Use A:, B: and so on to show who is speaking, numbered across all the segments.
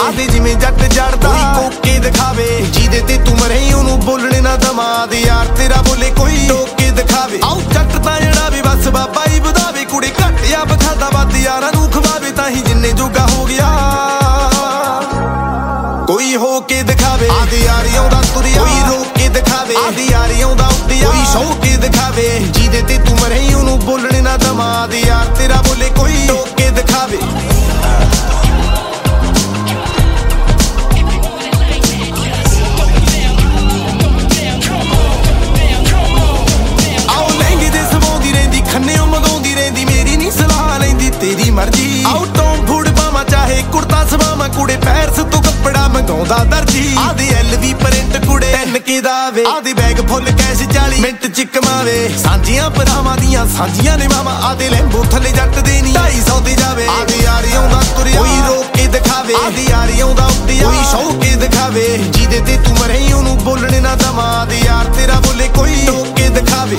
A: ਆਦੇ ਜਿਵੇਂ ਜੱਟ ਜੜਦਾ ਕੋਈ ਕੋਕੇ ਦਿਖਾਵੇ ਜਿਹਦੇ ਤੇ ਤੂੰ ਮਰੇ ਉਹਨੂੰ ਬੋਲਣੇ ਨਾ ਦਮਾਦ ਯਾਰ ਤੇਰਾ ਬੋਲੇ ਕੋਈ ਟੋਕੇ ਦਿਖਾਵੇ ਆਉ ਜੱਟ ਤਾਂ ਜਿਹੜਾ ਵੀ ਬਸ ਬਾਬਾ ਹੀ ਵਧਾਵੇ ਕੁੜੇ ਘੱਟ ਜਾਂ ਬਖਾਦਾ ਵੱਧ ਯਾਰਾਂ ਨੂੰ ਖਵਾਵੇ ਤਾਂ ਹੀ ਜਿੰਨੇ ਜੋਗਾ ਹੋ ਗਿਆ ਕੋਈ ਹੋ ਕੇ ਦਿਖਾਵੇ ਆਦੇ ਯਾਰੀ ਆਉਂਦਾ ਤੁਰਿਆ ਕੋਈ ਰੋਕ ਕੇ ਦਿਖਾਵੇ ਆਦੇ ਯਾਰੀ ਆਉਂਦਾ ਉੱਡਿਆ ਕੋਈ ਸੌ ਕੇ ਦਿਖਾਵੇ ਜਿਹਦੇ ਤੇ ਤੂੰ ਮਰੇ ਉਹਨੂੰ ਬੋਲਣੇ ਨਾ ਦਮਾਦ ਯਾਰ ਤੇਰਾ ਬੋਲੇ ਕੋਈ ਟੋਕ ਕੇ ਦਿਖਾਵੇ ਖੰਨਿਓ ਮਗਾਉਂਦੀ ਰਹਿੰਦੀ ਮੇਰੀ ਨੀ ਸਲਾਹ ਲੈਂਦੀ ਤੇਰੀ ਮਰਜ਼ੀ ਆਉ ਟੌਮ ਫੂਡ ਪਾਵਾਂ ਚਾਹੇ ਕੁੜਤਾ ਸਵਾਵਾਂ ਕੁੜੇ ਪੈਰਸ ਤੋਂ ਕੱਪੜਾ ਮੰਗਾਉਂਦਾ ਦਰਜੀ ਆਦੇ LV ਪ੍ਰਿੰਟ ਕੁੜੇ 10K ਦਾ ਵੇ ਆਦੇ ਬੈਗ ਫੁੱਲ ਕੈਸ਼ 40 ਮਿੰਟ ਚ ਕਮਾਵੇ ਸਾਂਝੀਆਂ ਭਰਾਵਾਂ ਦੀਆਂ ਸਾਂਝੀਆਂ ਨੇ ਮਾਵਾਂ ਆਦੇ ਲੈਂਬੂ ਥੱਲੇ ਜੱਟ ਦੇ ਨੀ 250 ਤੇ ਜਾਵੇ ਆਦੇ ਯਾਰੀ ਆਉਂਦਾ ਤੁਰਿਆ ਕੋਈ ਰੋਕ ਕੇ ਦਿਖਾਵੇ ਆਦੇ ਯਾਰੀ ਆਉਂਦਾ ਉੱਡਿਆ ਕੋਈ ਸੌ ਕੇ ਦਿਖਾਵੇ ਜਿਹਦੇ ਤੇ ਤੂੰ ਮਰੇ ਉਹਨੂੰ ਬੋਲਣੇ ਨਾ ਦਮਾਦ ਯਾਰ ਤੇਰਾ ਬੋਲੇ ਕੋਈ ਟੋਕ ਕੇ ਦਿਖਾਵੇ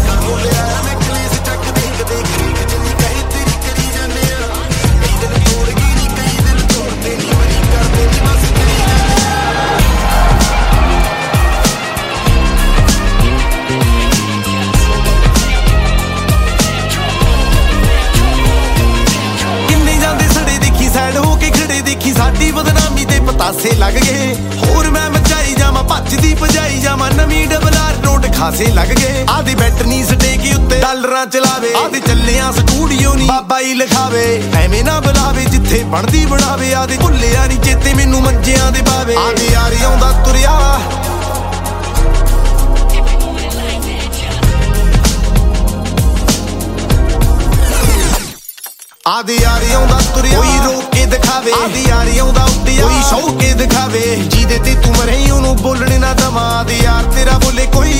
A: ਸਾਡੀ ਬਦਨਾਮੀ ਤੇ ਪਤਾਸੇ ਲੱਗ ਗਏ ਹੋਰ ਮੈਂ ਮਚਾਈ ਜਾਵਾਂ ਭੱਜਦੀ ਭਜਾਈ ਜਾਵਾਂ ਨਵੀਂ ਡਬਲਆਰ ਨੋਟ ਖਾਸੇ ਲੱਗ ਗਏ ਆਦੇ ਬੈਟਨੀ ਸਟੇਕੀ ਉੱਤੇ ਡਾਲਰਾਂ ਚਲਾਵੇ ਆਦੇ ਚੱਲਿਆ ਸਟੂਡੀਓ ਨੀ ਬਾਬਾ ਹੀ ਲਿਖਾਵੇ ਐਵੇਂ ਨਾ ਬੁਲਾਵੇ ਜਿੱਥੇ ਬਣਦੀ ਬਣਾਵੇ ਆਦੇ ਭੁੱਲਿਆ ਨੀ ਚੇਤੇ ਮੈਨੂੰ ਮੰਜਿਆਂ ਦੇ ਬਾਵੇ ਆਦੇ ਯਾਰੀ ਆਉਂਦਾ ਤੁਰਿਆ ਆਦੇ ਯਾਰੀ ਆਉਂਦਾ ਤੁਰਿਆ ਕੋਈ ਰੋਕ ਕੇ ਦਿਖਾਵੇ ਆਦੇ ਯਾਰੀ ਆਉਂਦਾ ਉੱਡਿਆ ਕੋਈ ਸੌ ਕੇ ਦਿਖਾਵੇ ਜਿਹਦੇ ਤੇ ਤੂੰ ਮਰੇ ਉਹਨੂੰ ਬੋਲਣੇ ਨਾ ਦਮਾਦ ਯਾਰ ਤੇਰਾ ਬੋਲੇ ਕੋਈ